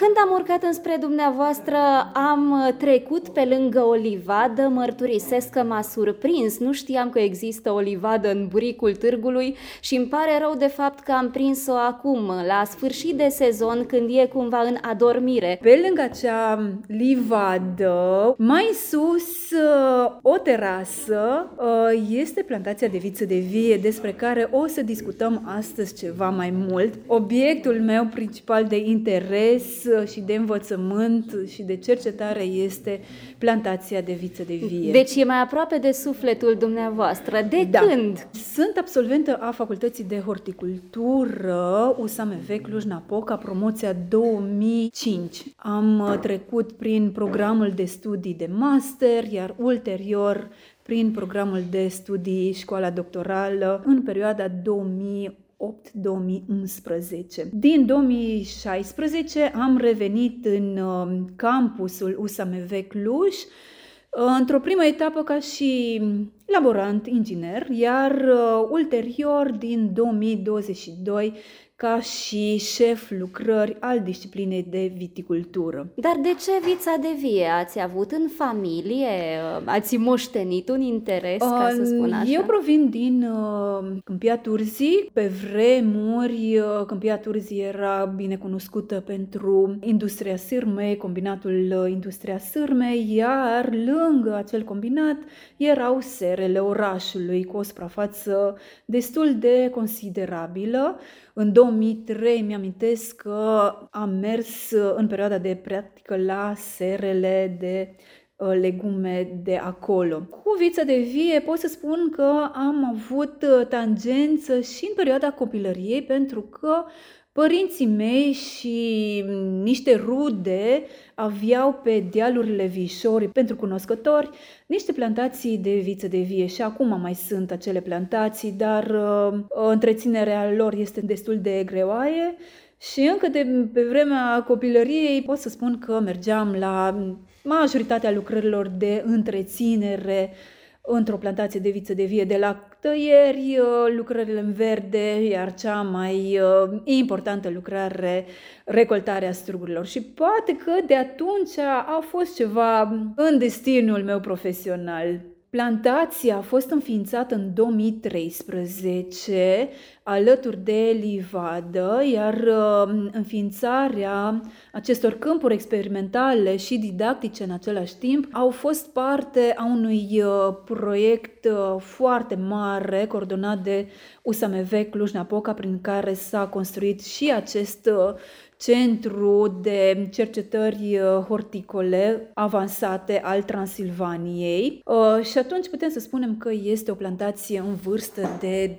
Când am urcat înspre dumneavoastră, am trecut pe lângă o livadă, mărturisesc că m-a surprins, nu știam că există o livadă în buricul târgului și îmi pare rău de fapt că am prins-o acum, la sfârșit de sezon, când e cumva în adormire. Pe lângă acea livadă, mai sus, o terasă, este plantația de viță de vie, despre care o să discutăm astăzi ceva mai mult. Obiectul meu principal de interes și de învățământ și de cercetare este plantația de viță de vie. Deci e mai aproape de sufletul dumneavoastră. De când? Sunt absolventă a Facultății de Horticultură USAMV Cluj-Napoca, promoția 2005. Am trecut prin programul de studii de master, iar ulterior prin programul de studii școala doctorală în perioada 2008-2011. Din 2016 am revenit în campusul USAMV Cluj, într-o primă etapă ca și laborant inginer, iar ulterior din 2022 ca și șef lucrări al disciplinei de viticultură. Dar de ce vița de vie? Ați avut în familie? Ați moștenit un interes, ca să spun așa? Eu provin din Câmpia Turzii. Pe vremuri, Câmpia Turzii era bine cunoscută pentru industria sârmei, combinatul Industria Sârmei, iar lângă acel combinat erau serele orașului, cu o suprafață destul de considerabilă. În 2003 mi-amintesc că am mers în perioada de practică la serele de legume de acolo. Cu vița de vie pot să spun că am avut tangență și în perioada copilăriei, pentru că părinții mei și niște rude aveau pe dealurile Vișorii, pentru cunoscători, niște plantații de viță de vie și acum mai sunt acele plantații, dar întreținerea lor este destul de greoaie și încă de pe vremea copilăriei pot să spun că mergeam la majoritatea lucrărilor de întreținere într-o plantație de viță de vie, de la tăieri, lucrările în verde, iar cea mai importantă lucrare, recoltarea strugurilor. Și poate că de atunci a fost ceva în destinul meu profesional. Plantația a fost înființată în 2013 alături de livadă, iar înființarea acestor câmpuri experimentale și didactice în același timp au fost parte a unui proiect foarte mare coordonat de USAMV Cluj-Napoca, prin care s-a construit și acest Centru de Cercetări Horticole Avansate al Transilvaniei și atunci putem să spunem că este o plantație în vârstă de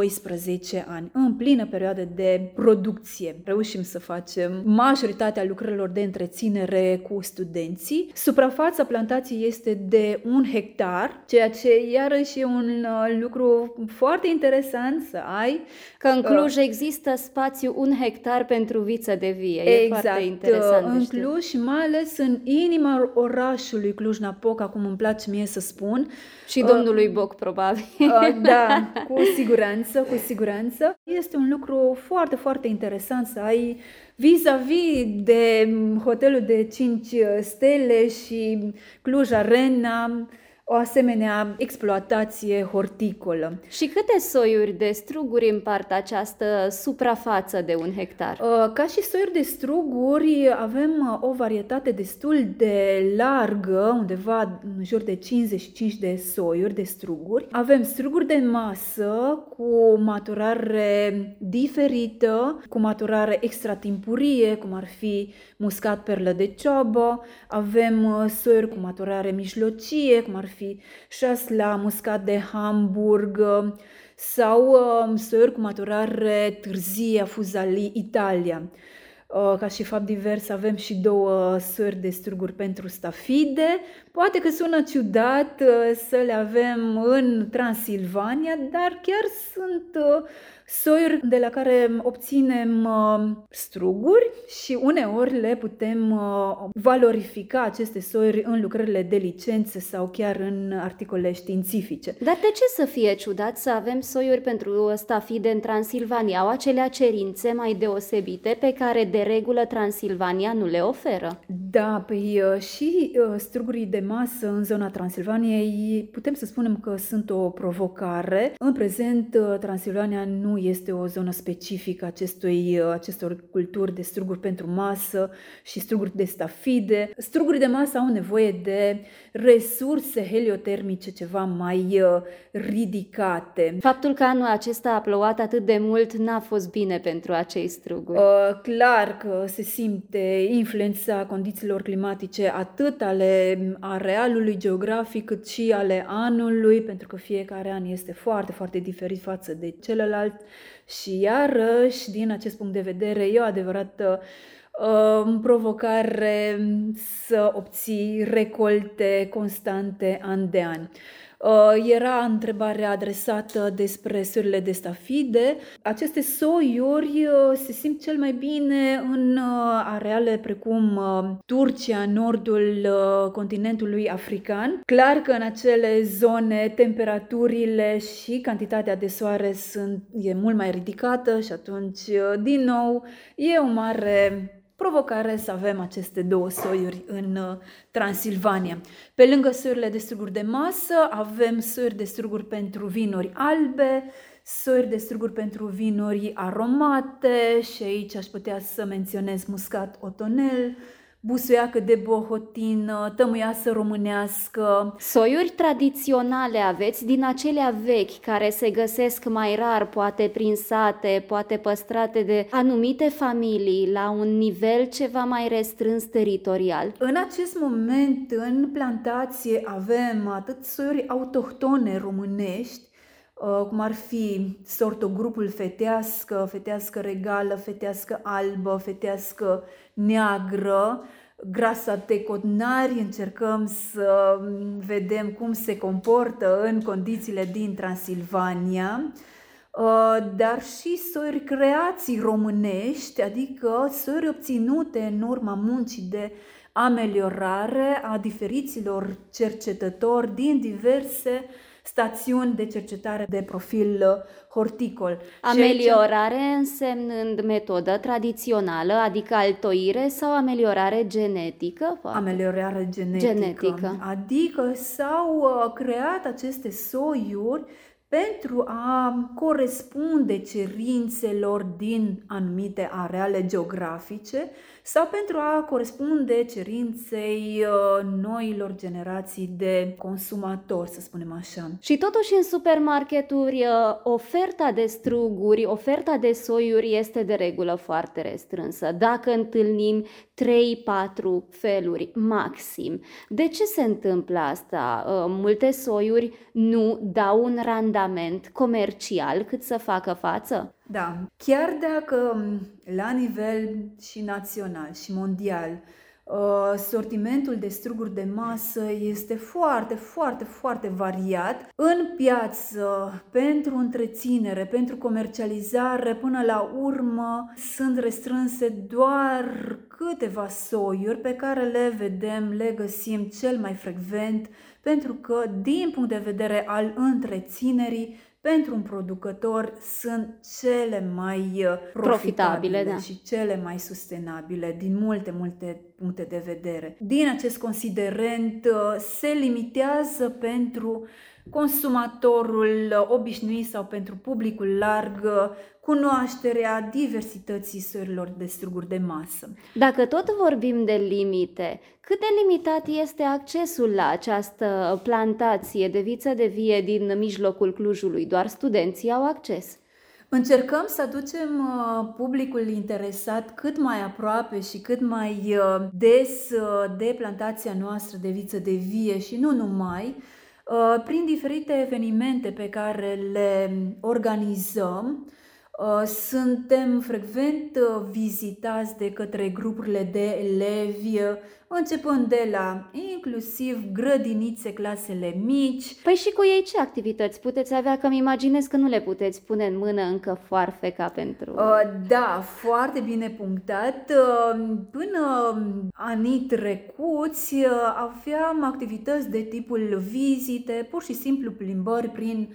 12 ani, în plină perioadă de producție. Reușim să facem majoritatea lucrărilor de întreținere cu studenții. Suprafața plantației este de 1 hectar, ceea ce iarăși e un lucru foarte interesant să ai. Că în Cluj există spațiu 1 hectar pentru viță de vie. E foarte interesant. În Cluj și mai ales în inima orașului Cluj-Napoca, cum îmi place mie să spun. Și domnului Boc, probabil. Da, cu siguranță. Este un lucru foarte, foarte interesant să ai vis-a-vis de hotelul de 5 stele și Cluj Arena o asemenea exploatație horticolă. Și câte soiuri de struguri împart această suprafață de 1 hectar? Ca și soiuri de struguri avem o varietate destul de largă, undeva în jur de 55 de soiuri de struguri. Avem struguri de masă cu maturare diferită, cu maturare extratimpurie, cum ar fi muscat perlă de ciobă. Avem soiuri cu maturare mijlocie, cum ar fi șasla, muscat de Hamburg sau soiuri cu maturare târzie, Fusali, Italia. Ca și fapt divers avem și 2 soiuri de struguri pentru stafide. Poate că sună ciudat să le avem în Transilvania, dar chiar sunt soiuri de la care obținem struguri și uneori le putem valorifica aceste soiuri în lucrările de licență sau chiar în articole științifice. Dar de ce să fie ciudat să avem soiuri pentru stafide în Transilvania? Au acelea cerințe mai deosebite pe care de regulă Transilvania nu le oferă? Da, păi și strugurii de masă în zona Transilvaniei putem să spunem că sunt o provocare. În prezent, Transilvania nu este o zonă specifică acestor culturi de struguri pentru masă și struguri de stafide. Strugurii de masă au nevoie de resurse heliotermice ceva mai ridicate. Faptul că anul acesta a plouat atât de mult n-a fost bine pentru acei struguri. Clar că se simte influența condițiilor climatice atât ale arealului geografic cât și ale anului, pentru că fiecare an este foarte, foarte diferit față de celălalt și iarăși, din acest punct de vedere, e o adevărată provocare să obții recolte constante an de an. Era întrebarea adresată despre soiurile de stafide. Aceste soiuri se simt cel mai bine în areale precum Turcia, nordul continentului african. Clar că în acele zone temperaturile și cantitatea de soare e mult mai ridicată și atunci, din nou, e o mare provocare să avem aceste două soiuri în Transilvania. Pe lângă soiurile de struguri de masă, avem soiuri de struguri pentru vinuri albe, soiuri de struguri pentru vinuri aromate și aici aș putea să menționez muscat otonel, busuiacă de bohotin, tămâiasă românească. Soiuri tradiționale aveți din acelea vechi care se găsesc mai rar, poate prin sate, poate păstrate de anumite familii la un nivel ceva mai restrâns teritorial? În acest moment, în plantație, avem atât soiuri autohtone românești, cum ar fi sortogrupul fetească, fetească regală, fetească albă, fetească neagră, grasa tecotnari. Încercăm să vedem cum se comportă în condițiile din Transilvania, dar și soiuri creații românești, adică soiuri obținute în urma muncii de ameliorare a diferiților cercetători din diverse stațiuni de cercetare de profil horticol. Ameliorare însemnând metodă tradițională, adică altoire, sau ameliorare genetică? Ameliorare genetică. Adică s-au creat aceste soiuri pentru a corespunde cerințelor din anumite areale geografice sau pentru a corespunde cerinței noilor generații de consumatori, să spunem așa. Și totuși în supermarketuri oferta de struguri, oferta de soiuri este de regulă foarte restrânsă. Dacă întâlnim 3-4 feluri maxim. De ce se întâmplă asta? Multe soiuri nu dau un randament comercial cât să facă față? Da, chiar dacă la nivel și național și mondial sortimentul de struguri de masă este foarte, foarte, foarte variat, în piață, pentru întreținere, pentru comercializare, până la urmă sunt restrânse doar câteva soiuri pe care le vedem, le găsim cel mai frecvent, pentru că din punct de vedere al întreținerii, pentru un producător sunt cele mai profitabile da. Și cele mai sustenabile din multe puncte de vedere. Din acest considerent se limitează pentru consumatorul obișnuit sau pentru publicul larg cunoașterea diversității soiurilor de struguri de masă. Dacă tot vorbim de limite, cât de limitat este accesul la această plantație de viță de vie din mijlocul Clujului? Doar studenții au acces? Încercăm să aducem publicul interesat cât mai aproape și cât mai des de plantația noastră de viță de vie și nu numai, prin diferite evenimente pe care le organizăm. Suntem frecvent vizitați de către grupurile de elevi, începând de la inclusiv grădinițe, clasele mici. Păi și cu ei ce activități puteți avea? Că îmi imaginez că nu le puteți pune în mână încă foarfeca pentru... Da, foarte bine punctat. Până anii trecuți aveam activități de tipul vizite, pur și simplu plimbări prin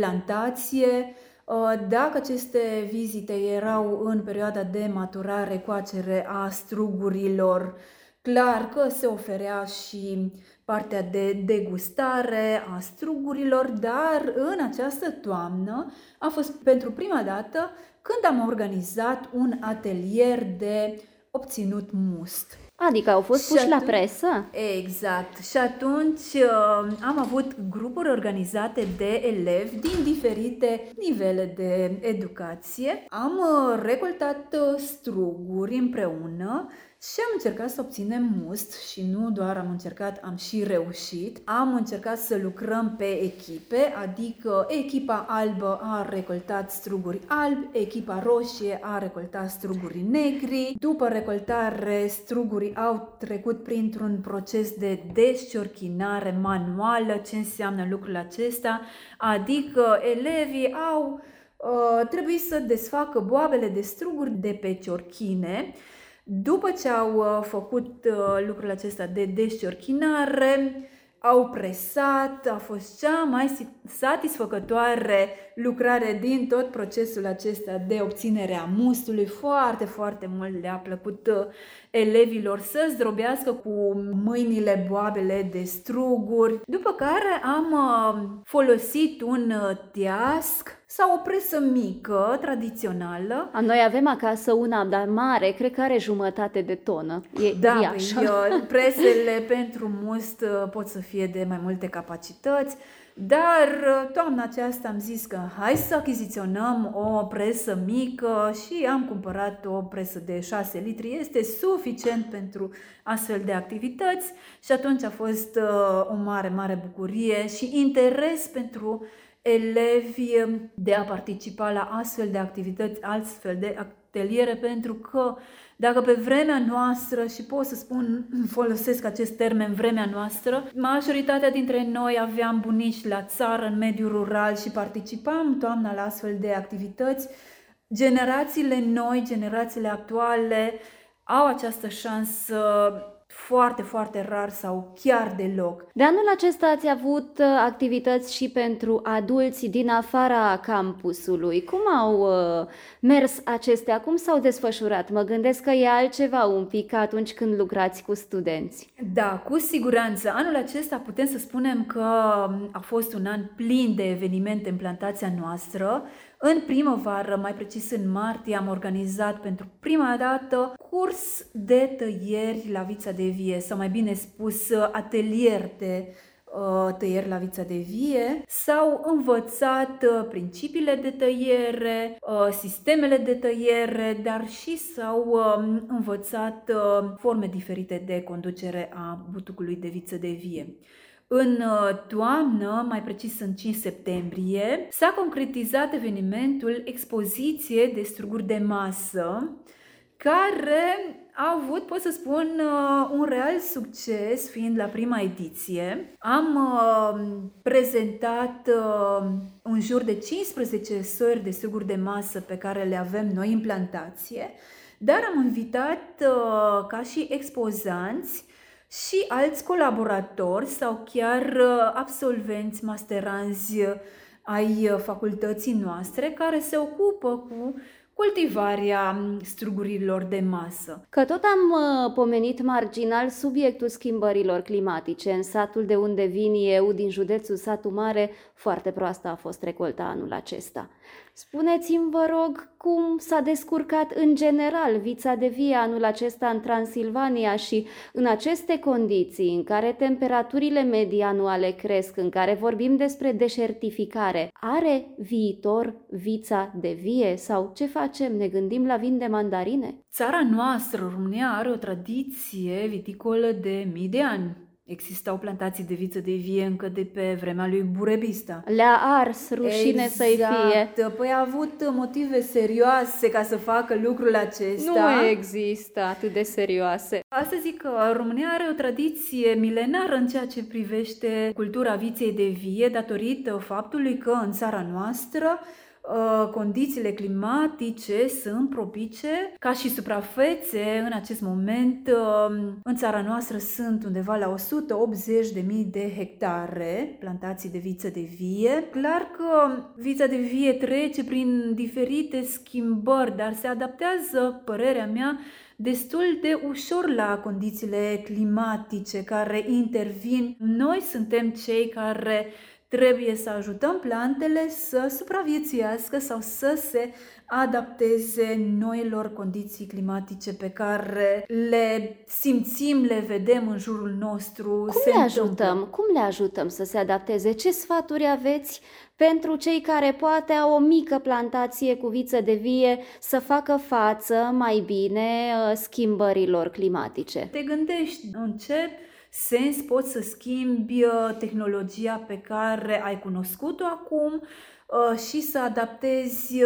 plantație. Dacă aceste vizite erau în perioada de maturare, coacere a strugurilor, clar că se oferea și partea de degustare a strugurilor, dar în această toamnă a fost pentru prima dată când am organizat un atelier de obținut must. Adică au fost puși la presă? Exact. Și atunci am avut grupuri organizate de elevi din diferite nivele de educație. Am recoltat struguri împreună și am încercat să obținem must și nu doar am încercat, am și reușit. Am încercat să lucrăm pe echipe, adică echipa albă a recoltat struguri albi, echipa roșie a recoltat struguri negri. După recoltare, strugurii au trecut printr-un proces de desciorchinare manuală. Ce înseamnă lucrul acesta? Adică elevii au trebuit să desfacă boabele de struguri de pe ciorchine. După ce au făcut lucrul acesta de desciorchinare, au presat, a fost cea mai satisfăcătoare lucrare din tot procesul acesta de obținere a mustului. Foarte, foarte mult le-a plăcut elevilor să zdrobească cu mâinile boabele de struguri. După care am folosit un teasc sau o presă mică, tradițională. Noi avem acasă una, dar mare, cred că are jumătate de tonă. Da, presele pentru must pot să fie de mai multe capacități, dar toamna aceasta am zis că hai să achiziționăm o presă mică și am cumpărat o presă de 6 litri. Este suficient pentru astfel de activități și atunci a fost o mare, mare bucurie și interes pentru elevi de a participa la astfel de activități, astfel de ateliere, pentru că dacă pe vremea noastră, și pot să spun, folosesc acest termen, vremea noastră, majoritatea dintre noi aveam bunici la țară, în mediul rural și participam toamna la astfel de activități, generațiile noi, generațiile actuale au această șansă foarte, foarte rar sau chiar deloc. De anul acesta ați avut activități și pentru adulți din afara campusului. Cum au mers acestea? Cum s-au desfășurat? Mă gândesc că e altceva un pic atunci când lucrați cu studenți. Da, cu siguranță. Anul acesta putem să spunem că a fost un an plin de evenimente în plantația noastră. În primăvară, mai precis în martie, am organizat pentru prima dată curs de tăieri la vița de vie, sau mai bine spus atelier de tăieri la vița de vie. S-au învățat principiile de tăiere, sistemele de tăiere, dar și s-au învățat forme diferite de conducere a butucului de viță de vie. În toamnă, mai precis în 5 septembrie, s-a concretizat evenimentul Expoziție de struguri de masă, care a avut, pot să spun, un real succes, fiind la prima ediție. Am prezentat în jur de 15 sări de struguri de masă pe care le avem noi în plantație, dar am invitat ca și expozanți și alți colaboratori sau chiar absolvenți, masteranzi ai facultății noastre care se ocupă cu cultivarea strugurilor de masă. Că tot am pomenit marginal subiectul schimbărilor climatice. În satul de unde vin eu, din județul Satu Mare, foarte proastă a fost recolta anul acesta. Spuneți-mi, vă rog, cum s-a descurcat în general vița de vie anul acesta în Transilvania și în aceste condiții în care temperaturile medii anuale cresc, în care vorbim despre deșertificare, are viitor vița de vie sau ce facem? Ne gândim la vin de mandarine? Țara noastră, România, are o tradiție viticolă de mii de ani. Existau plantații de viță de vie încă de pe vremea lui Burebista. Le-a ars, rușine să-i fie. Păi a avut motive serioase ca să facă lucrul acesta. Nu există atât de serioase. Asta zic că România are o tradiție milenară în ceea ce privește cultura viței de vie, datorită faptului că în țara noastră condițiile climatice sunt propice, ca și suprafețe în acest moment în țara noastră sunt undeva la 180.000 de hectare plantații de viță de vie. Clar că vița de vie trece prin diferite schimbări, dar se adaptează, părerea mea, destul de ușor la condițiile climatice care intervin. Noi suntem cei care trebuie să ajutăm plantele să supraviețuiască sau să se adapteze noilor condiții climatice pe care le simțim, le vedem în jurul nostru. Cum le ajutăm să se adapteze? Ce sfaturi aveți pentru cei care poate au o mică plantație cu viță de vie să facă față mai bine schimbărilor climatice? Te gândești în ce sens poți să schimbi tehnologia pe care ai cunoscut-o acum și să adaptezi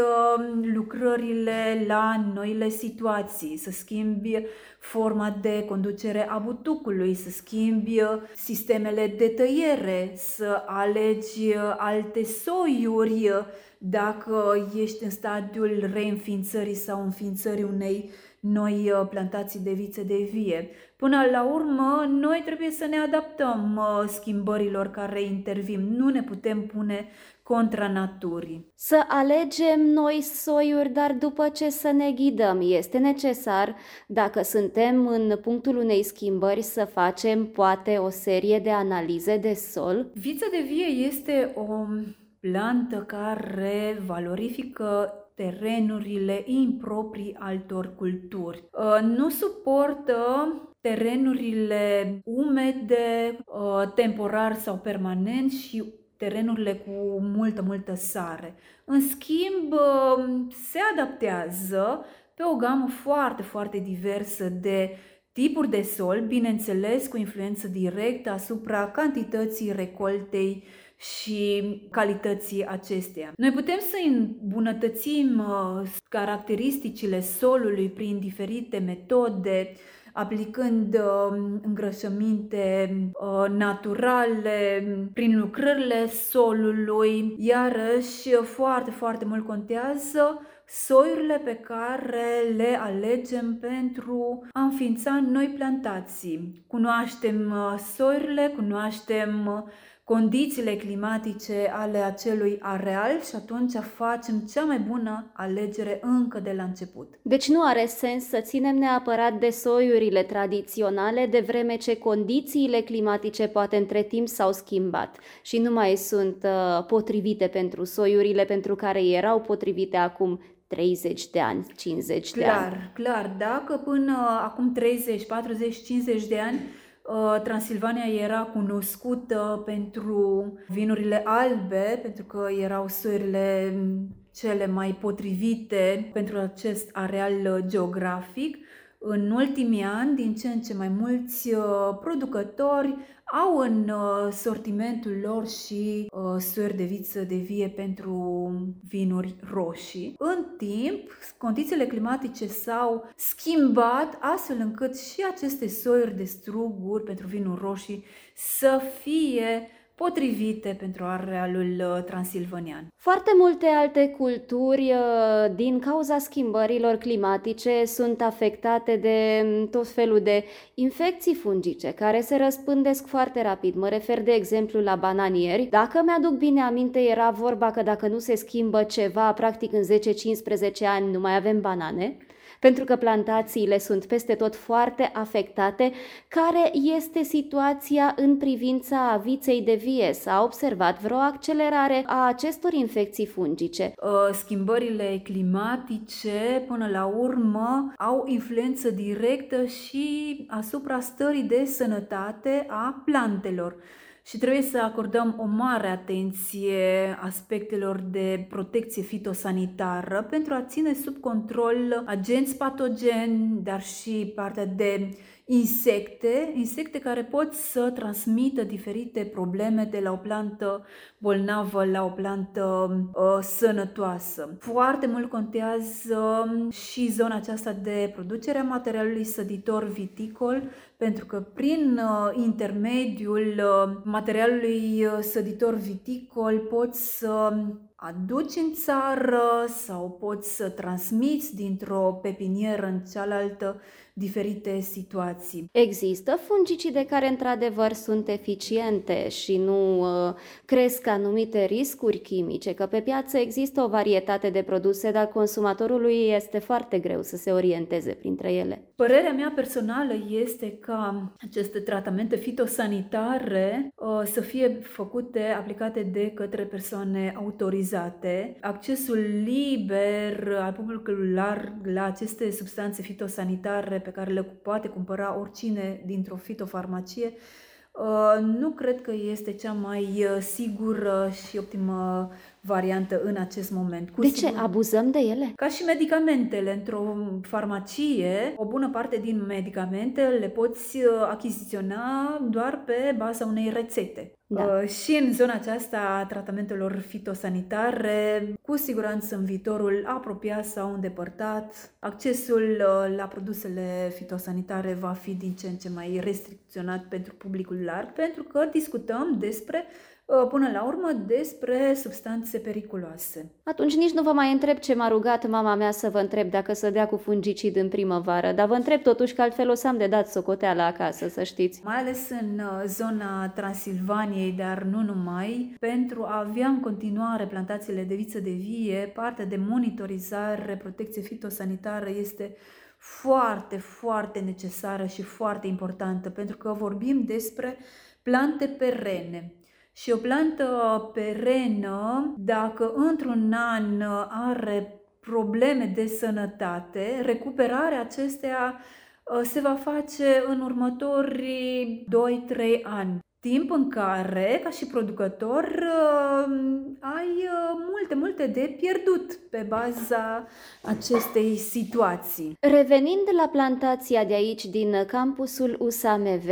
lucrările la noile situații, să schimbi forma de conducere a butucului, să schimbi sistemele de tăiere, să alegi alte soiuri dacă ești în stadiul reînființării sau înființării unei noi plantații de viță de vie. Până la urmă, noi trebuie să ne adaptăm schimbărilor care intervin. Nu ne putem pune contra naturii. Să alegem noi soiuri, dar după ce să ne ghidăm. Este necesar, dacă suntem în punctul unei schimbări, să facem poate o serie de analize de sol. Vița de vie este o plantă care valorifică terenurile improprii altor culturi. Nu suportă terenurile umede, temporar sau permanent și terenurile cu multă sare. În schimb, se adaptează pe o gamă foarte diversă de tipuri de sol, bineînțeles cu influență directă asupra cantității recoltei și calității acesteia. Noi putem să îmbunătățim caracteristicile solului prin diferite metode, aplicând îngrășăminte naturale, prin lucrările solului. Iarăși, foarte mult contează soiurile pe care le alegem pentru a înființa noi plantații. Cunoaștem soiurile, cunoaștem condițiile climatice ale acelui areal și atunci facem cea mai bună alegere încă de la început. Deci nu are sens să ținem neapărat de soiurile tradiționale, de vreme ce condițiile climatice poate între timp s-au schimbat și nu mai sunt potrivite pentru soiurile pentru care erau potrivite acum 30 de ani, 50 de ani. Clar, dacă până acum 30, 40, 50 de ani Transilvania era cunoscută pentru vinurile albe, pentru că erau soiurile cele mai potrivite pentru acest areal geografic. În ultimii ani, din ce în ce mai mulți producători au în sortimentul lor și soiuri de viță de vie pentru vinuri roșii. În timp, condițiile climatice s-au schimbat astfel încât și aceste soiuri de struguri pentru vinuri roșii să fie potrivite pentru arealul transilvanian. Foarte multe alte culturi, din cauza schimbărilor climatice, sunt afectate de tot felul de infecții fungice care se răspândesc foarte rapid. Mă refer, de exemplu, la bananieri. Dacă mi-aduc bine aminte, era vorba că dacă nu se schimbă ceva, practic în 10-15 ani nu mai avem banane, pentru că plantațiile sunt peste tot foarte afectate. Care este situația în privința viței de vie? S-a observat vreo accelerare a acestor infecții fungice? Schimbările climatice, până la urmă, au influență directă și asupra stării de sănătate a plantelor. Și trebuie să acordăm o mare atenție aspectelor de protecție fitosanitară pentru a ține sub control agenți patogeni, dar și partea de insecte care pot să transmită diferite probleme de la o plantă bolnavă la o plantă sănătoasă. Foarte mult contează și zona aceasta de producere a materialului săditor viticol, pentru că prin intermediul materialului săditor viticol poți să aduci în țară sau poți să transmiți dintr-o pepinieră în cealaltă diferite situații. Există fungicide care într-adevăr sunt eficiente și nu cresc anumite riscuri chimice, că pe piață există o varietate de produse, dar consumatorului este foarte greu să se orienteze printre ele. Părerea mea personală este ca aceste tratamente fitosanitare să fie făcute, aplicate de către persoane autorizate. Accesul liber al publicului larg la aceste substanțe fitosanitare pe care le poate cumpăra oricine dintr-o fitofarmacie, nu cred că este cea mai sigură și optimă variantă în acest moment. De ce? Abuzăm de ele? Ca și medicamentele, într-o farmacie, o bună parte din medicamente le poți achiziționa doar pe baza unei rețete. Da. Și în zona aceasta a tratamentelor fitosanitare, cu siguranță în viitorul apropiat sau îndepărtat, accesul la produsele fitosanitare va fi din ce în ce mai restricționat pentru publicul larg, pentru că discutăm până la urmă despre substanțe periculoase. Atunci nici nu vă mai întreb ce m-a rugat mama mea să vă întreb dacă să dea cu fungicid în primăvară, dar vă întreb totuși că altfel o să am de dat socoteala acasă, să știți. Mai ales în zona Transilvaniei, dar nu numai, pentru a avea în continuare plantațiile de viță de vie, partea de monitorizare, protecție fitosanitară este foarte, foarte necesară și foarte importantă, pentru că vorbim despre plante perene. Și o plantă perenă, dacă într-un an are probleme de sănătate, recuperarea acesteia se va face în următorii 2-3 ani. Timp în care, ca și producător, ai multe de pierdut pe baza acestei situații. Revenind la plantația de aici, din campusul USAMV,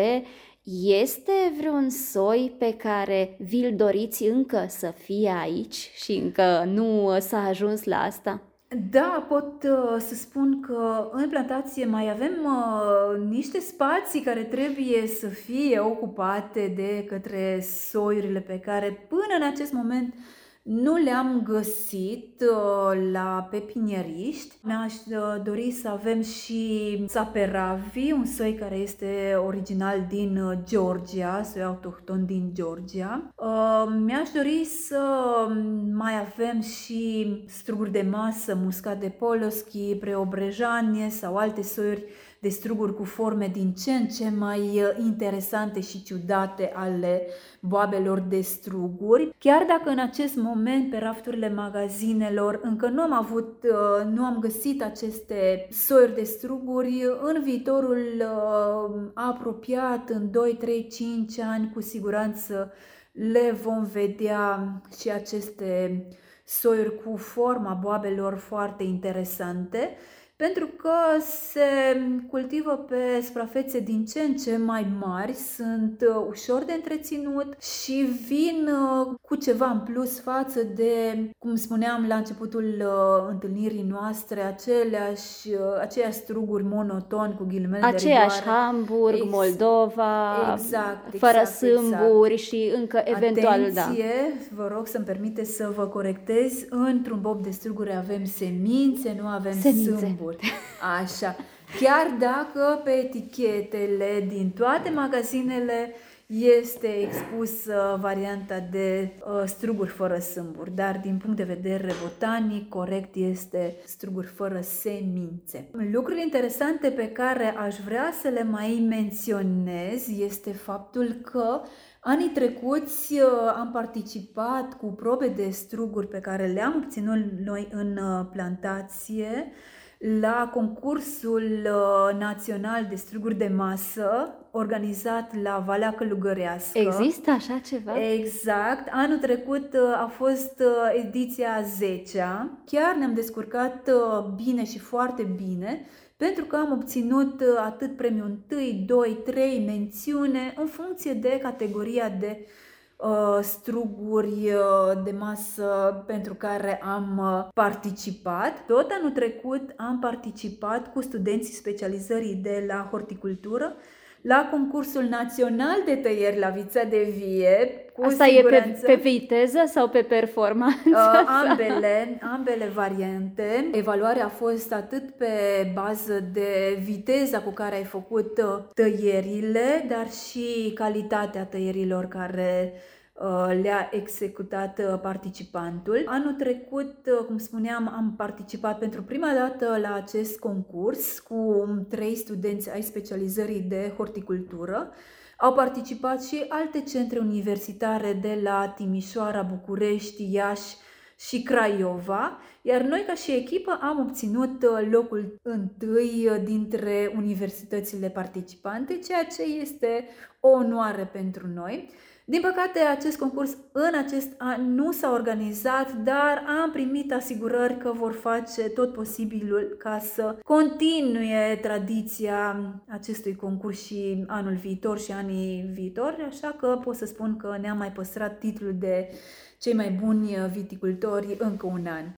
este vreun soi pe care vi-l doriți încă să fie aici și încă nu s-a ajuns la asta? Da, pot să spun că în plantație mai avem niște spații care trebuie să fie ocupate de către soiurile pe care până în acest moment nu le-am găsit la pepinieriști. Mi-aș dori să avem și Saperavi, un soi care este original din Georgia, soi autohton din Georgia. Mi-aș dori să mai avem și struguri de masă, muscat de Polosky, Preobrejanie sau alte soiuri de struguri cu forme din ce în ce mai interesante și ciudate ale boabelor de struguri. Chiar dacă în acest moment pe rafturile magazinelor încă nu am găsit aceste soiuri de struguri, în viitorul apropiat, în 2, 3, 5 ani, cu siguranță le vom vedea și aceste soiuri cu forma boabelor foarte interesante, pentru că se cultivă pe suprafețe din ce în ce mai mari, sunt ușor de întreținut și vin cu ceva în plus față de, cum spuneam la începutul întâlnirii noastre, aceiași struguri monotoni cu ghilimele de rigoare. Aceeași Hamburg, Moldova, fără sâmburi și încă eventual, Atenție, vă rog să-mi permite să vă corectez, într-un bob de struguri avem semințe, nu avem sâmburi. Așa, chiar dacă pe etichetele din toate magazinele este expusă varianta de struguri fără sâmburi, dar din punct de vedere botanic, corect este struguri fără semințe. Lucruri interesante pe care aș vrea să le mai menționez este faptul că anii trecuți am participat cu probe de struguri pe care le-am obținut noi în plantație la concursul național de struguri de masă organizat la Valea Călugărească. Există așa ceva? Exact. Anul trecut a fost ediția 10-a. Chiar ne-am descurcat bine și foarte bine, pentru că am obținut atât premiul 1, 2, 3 mențiune în funcție de categoria de struguri de masă pentru care am participat. Tot anul trecut am participat cu studenții specializării de la horticultură la concursul național de tăieri la vița de vie. Asta siguranță. E pe viteză sau pe performanță? Ambele variante. Evaluarea a fost atât pe bază de viteza cu care ai făcut tăierile, dar și calitatea tăierilor care le-a executat participantul. Anul trecut, cum spuneam, am participat pentru prima dată la acest concurs cu 3 studenți ai specializării de horticultură. Au participat și alte centre universitare de la Timișoara, București, Iași și Craiova, iar noi ca și echipă am obținut locul 1 dintre universitățile participante, ceea ce este o onoare pentru noi. Din păcate, acest concurs în acest an nu s-a organizat, dar am primit asigurări că vor face tot posibilul ca să continue tradiția acestui concurs și anul viitor și anii viitori, așa că pot să spun că ne-am mai păstrat titlul de cei mai buni viticultori încă un an.